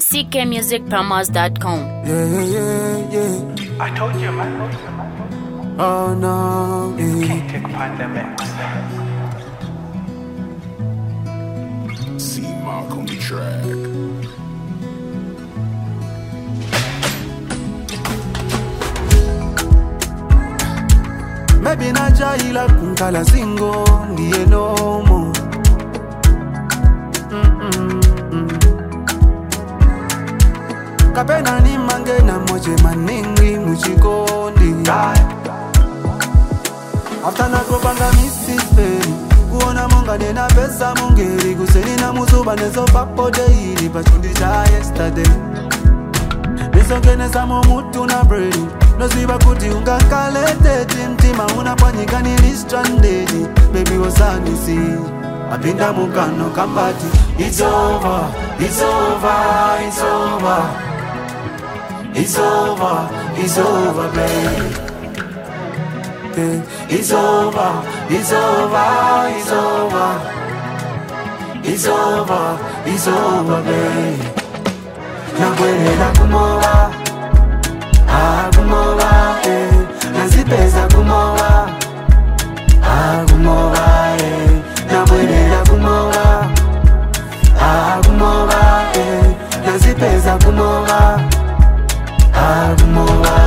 ckmusicpromos.com. I told you, man. Oh no, Can't take pandemics. See Mark on the track. maybe najaila kunkala singo ndiye nomo. Kapena ni mange na moje maningi muchikondi. After na kopanga Mrs. Perry kuona monga nena pesa mungeri kuseni na muzuba nezo papo daily pachundisha yesterday. Nisongene samo mutu na bredi noziba kuti ungakalete timtima unapanyika nili stranded. Baby wasani si apinda mukano kambati. It's over, it's over, it's over. It's over, it's over, babe. It's over, it's over, it's over. It's over, it's over, babe. Nakwenda kumowa, kumowa, nazipeza kumowa, kumowa, nakwenda kumowa, kumowa, nazipeza kumowa, kumowa.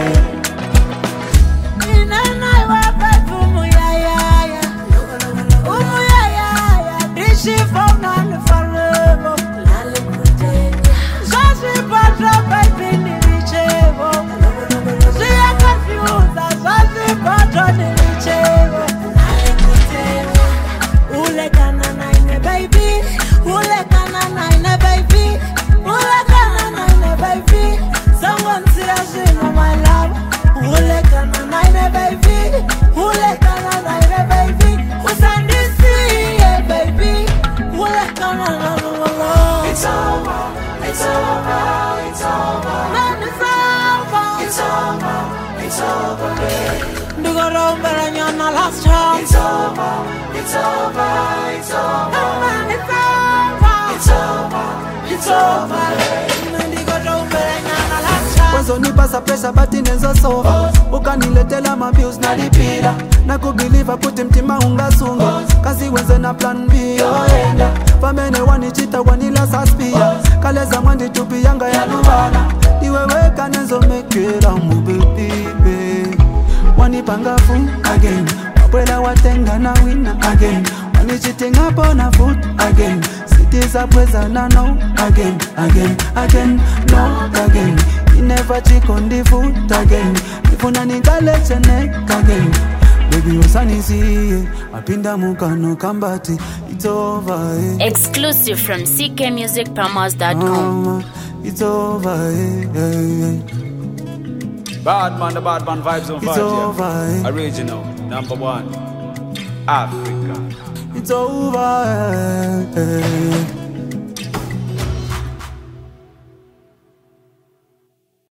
Kwanzo nipasa pressure bati nenzo sofa. Ukaniletela mabills na lipila. Na kubelieve kuti mtima ungasunga. Kazi wenze na plan B yoenda. Famene wanichita wanila saspia. Kaleza mwandi tupi yanga ya luwana. Iweweka nenzo mekera mu baby. Wanipanga fool again. Wapwela watenga na winner again. Wanichitinga pona foot again. Cities apweza na no again, again, again, no again. You never check on the foot again. If you nigga let your neck again. Baby usani see apinda mukano kambati. It's over. Exclusive from ckmusicpromos.com. It's over. Bad man, the bad man vibes on It's fire. over. Original, #1, Africa. It's over.